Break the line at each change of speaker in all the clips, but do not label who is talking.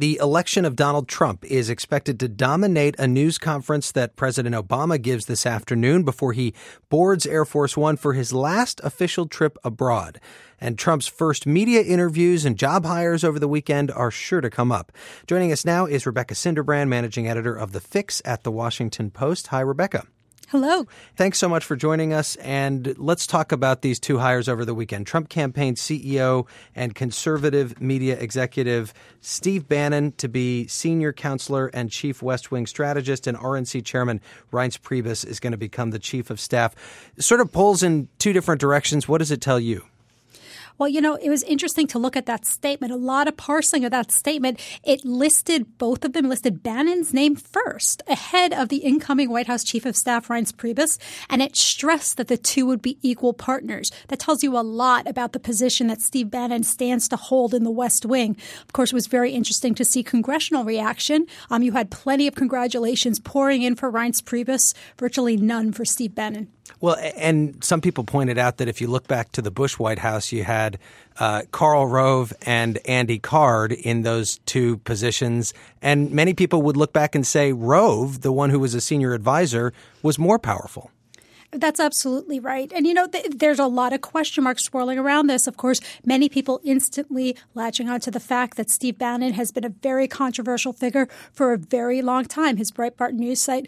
The election of Donald Trump is expected to dominate a news conference that President Obama gives this afternoon before he boards Air Force One for his last official trip abroad. And Trump's first media interviews and job hires over the weekend are sure to come up. Joining us now is Rebecca Cinderbrand, managing editor of The Fix at The Washington Post. Hi, Rebecca.
Hello.
Thanks so much for joining us. And let's talk about these two hires over the weekend. Trump campaign CEO and conservative media executive Steve Bannon to be senior counselor and chief West Wing strategist, and RNC chairman Reince Priebus is going to become the chief of staff. It sort of pulls in two different directions. What does it tell you?
Well, it was interesting to look at that statement. A lot of parsing of that statement. It listed both of them, listed Bannon's name first, ahead of the incoming White House Chief of Staff, Reince Priebus, and it stressed that the two would be equal partners. That tells you a lot about the position that Steve Bannon stands to hold in the West Wing. Of course, it was very interesting to see congressional reaction. You had plenty of congratulations pouring in for Reince Priebus, virtually none for Steve Bannon.
Well, and some people pointed out that if you look back to the Bush White House, you had Karl Rove and Andy Card in those two positions. And many people would look back and say Rove, the one who was a senior advisor, was more powerful.
That's absolutely right. And, there's a lot of question marks swirling around this. Of course, many people instantly latching onto the fact that Steve Bannon has been a very controversial figure for a very long time. His Breitbart news site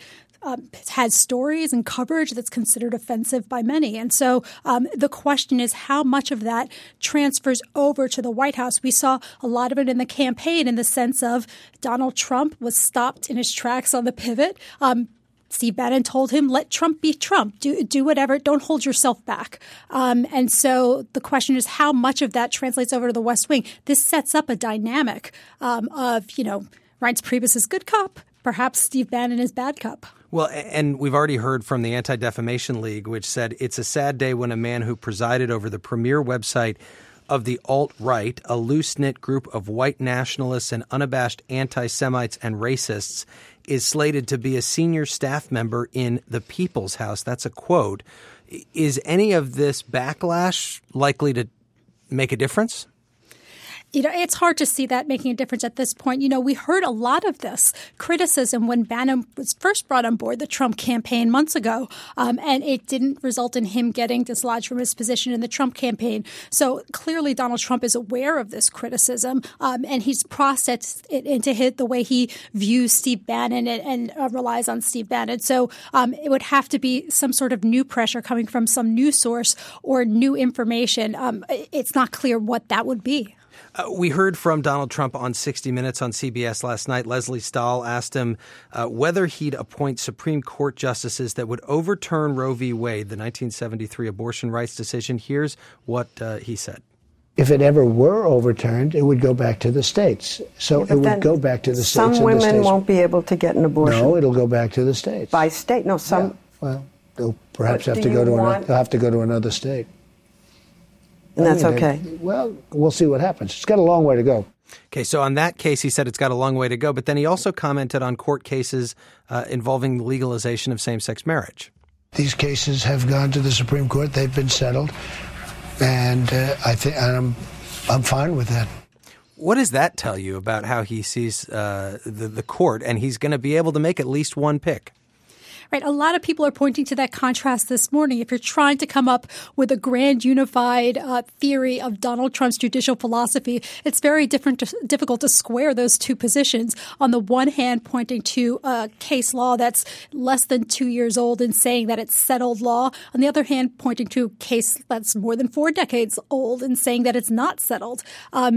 has stories and coverage that's considered offensive by many. And so the question is how much of that transfers over to the White House. We saw a lot of it in the campaign in the sense of Donald Trump was stopped in his tracks on the pivot. Steve Bannon told him, let Trump be Trump. Do whatever. Don't hold yourself back. And so the question is how much of that translates over to the West Wing. This sets up a dynamic of, Reince Priebus is good cop. Perhaps Steve Bannon is bad cop.
Well, and we've already heard from the Anti-Defamation League, which said it's a sad day when a man who presided over the premier website of the alt-right, a loose-knit group of white nationalists and unabashed anti-Semites and racists, is slated to be a senior staff member in the People's House. That's a quote. Is any of this backlash likely to make a difference?
It's hard to see that making a difference at this point. We heard a lot of this criticism when Bannon was first brought on board the Trump campaign months ago, and it didn't result in him getting dislodged from his position in the Trump campaign. So clearly Donald Trump is aware of this criticism, and he's processed it into the way he views Steve Bannon and relies on Steve Bannon. So it would have to be some sort of new pressure coming from some new source or new information. It's not clear what that would be.
We heard from Donald Trump on 60 Minutes on CBS last night. Leslie Stahl asked him whether he'd appoint Supreme Court justices that would overturn Roe v. Wade, the 1973 abortion rights decision. Here's what he said.
If it ever were overturned, it would go back to the states. So it would go back to the states.
Some women won't be able to get an abortion.
No, it'll go back to the states.
By state? No, some.
Yeah. Well, they'll perhaps have to go to another state.
And that's okay.
Well, we'll see what happens. It's got a long way to go.
Okay, so on that case, he said it's got a long way to go. But then he also commented on court cases involving the legalization of same-sex marriage.
These cases have gone to the Supreme Court. They've been settled. And I'm fine with that.
What does that tell you about how he sees the court? And he's going to be able to make at least one pick.
Right. A lot of people are pointing to that contrast this morning. If you're trying to come up with a grand unified theory of Donald Trump's judicial philosophy, it's very difficult to square those two positions. On the one hand, pointing to a case law that's less than 2 years old and saying that it's settled law. On the other hand, pointing to a case that's more than 4 decades old and saying that it's not settled.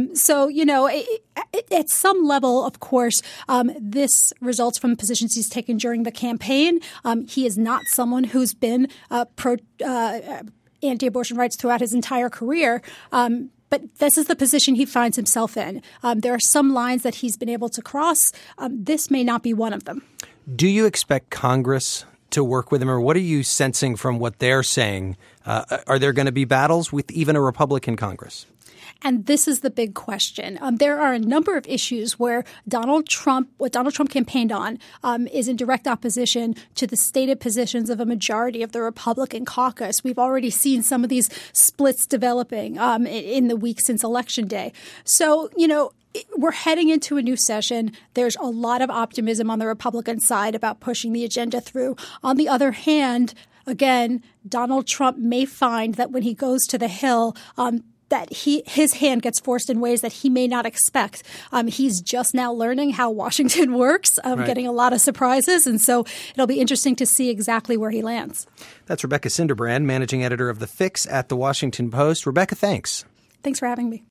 At some level, of course, this results from positions he's taken during the campaign. He is not someone who's been pro anti-abortion rights throughout his entire career. But this is the position he finds himself in. There are some lines that he's been able to cross. This may not be one of them.
Do you expect Congress to work with him, or what are you sensing from what they're saying? Are there going to be battles with even a Republican Congress?
And this is the big question. There are a number of issues where what Donald Trump campaigned on is in direct opposition to the stated positions of a majority of the Republican caucus. We've already seen some of these splits developing in the week since Election Day. So, we're heading into a new session. There's a lot of optimism on the Republican side about pushing the agenda through. On the other hand, again, Donald Trump may find that when he goes to the Hill, that his hand gets forced in ways that he may not expect. He's just now learning how Washington works, getting a lot of surprises. And so it'll be interesting to see exactly where he lands. That's Rebecca Cinderbrand, managing editor of The Fix at The Washington Post. Rebecca, thanks. Thanks for having me.